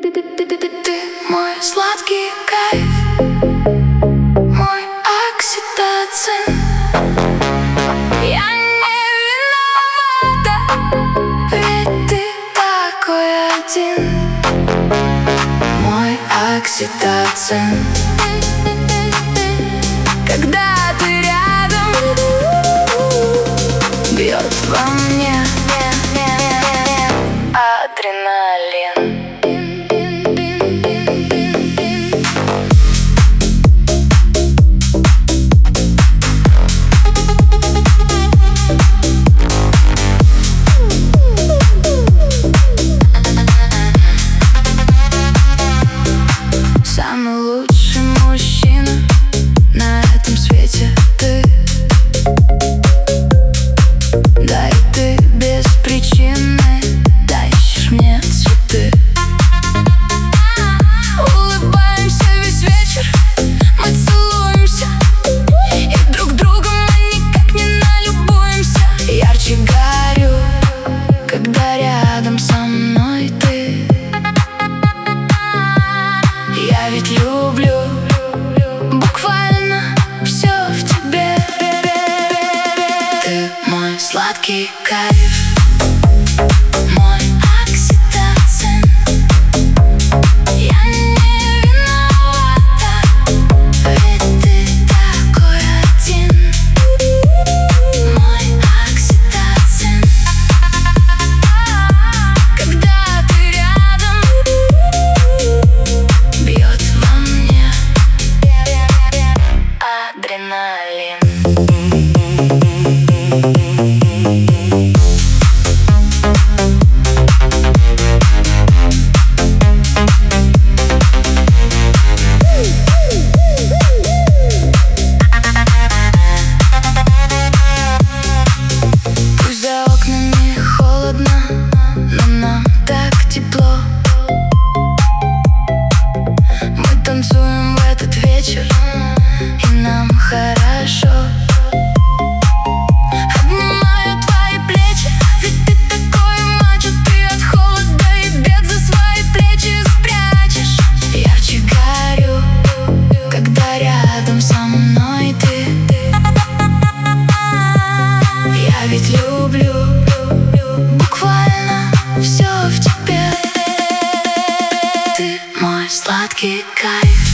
Ты мой сладкий кайф, мой окситоцин. Я не виновата, ведь ты такой один. Мой окситоцин. Когда ты рядом, бьет во мне адреналин. Самый лучший мужчина на этом свете ты. Да и ты без причины даришь мне цветы. Улыбаемся весь вечер, мы целуемся, и друг другом мы никак не налюбуемся. Ярче горю, когда рядом со мной ты. Я ведь люблю буквально все в тебе. Ты мой сладкий кайф, мой окситоцин. Я не виновата, ведь ты такой один. Мой окситоцин. Когда ты рядом, бьет во мне адреналин. Пусть за окнами холодно, но нам так тепло. Мы танцуем в этот вечер, и нам хорошо. Обнимаю твои плечи, ведь ты такой мачо. Ты от холода и бед за свои плечи спрячешь. Ярче горю, когда рядом со мной ты. Я ведь люблю буквально все в тебе. Ты мой сладкий кайф.